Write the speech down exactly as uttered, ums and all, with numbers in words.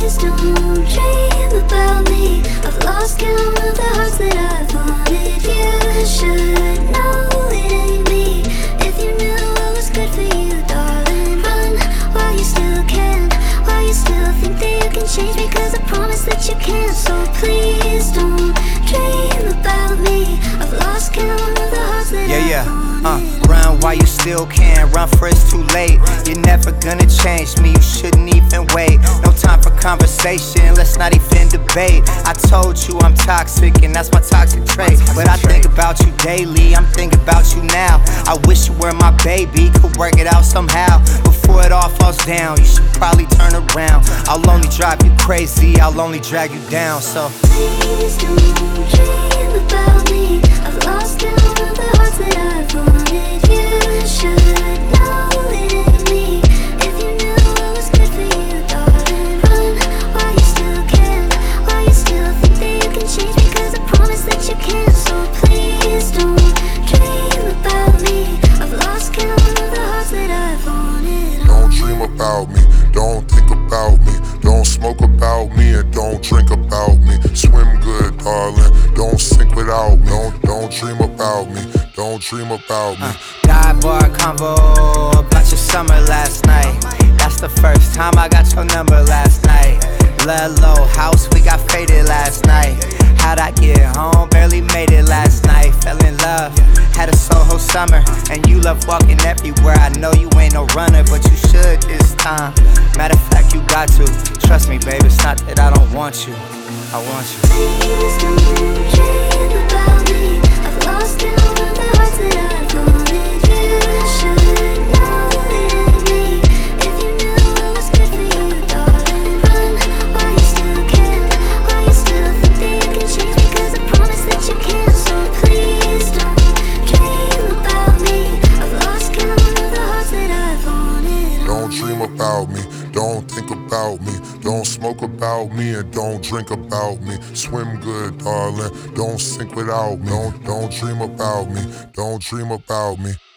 Please don't dream about me. I've lost count of the hearts that I've wanted. You should know it ain't me. If you knew what was good for you, darling, run while you still can. While you still think that you can change, because I promise that you can't. So please don't dream about me. I've lost count of the hearts that Yeah, I've yeah, wanted. uh, run while you still can. Run for it's too late. You're never gonna change me, you shouldn't even wait. No time for conversation, let's not even debate. I told you I'm toxic and that's my toxic trait. But I think about you daily, I'm thinking about you now. I wish you were my baby, could work it out somehow. Before it all falls down, you should probably turn around. I'll only drive you crazy, I'll only drag you down. So please don't dream about me. I've lost count of the hearts that I've wanted. You should know it ain't me. If you knew what was good for you, darling, run while you still can. While you still think that you can change, because I promise that you can't. So please don't dream about me. I've lost count of the hearts that I've wanted. Don't dream about me, don't think about me. Don't smoke about me and don't drink about me. Swim good, darling, don't sink without me. Don't, don't dream about me, don't dream about me. uh, Dive-bar convo about your summer last night. That's the first time I got your number last night. Low house, we got faded last night. How'd I get home? Barely made it last night. Fell in love, had a Soho summer. And you love walking everywhere. I know you ain't no runner, but you should this time. Matter of fact, you got to. Trust me, babe, it's not that I don't want you, I want you. Please don't dream about me. I've lost count of the hearts that I've wanted. You should know it ain't me. If you knew what was good for you, darling, run while you still can. While you still think that you can change, because I promise that you can't. So please don't dream about me. I've lost count of the hearts that I've wanted. Don't dream about me, don't think about me. Don't smoke about me and don't drink about me. Swim good, darling, don't sink without me. Don't, don't dream about me, don't dream about me.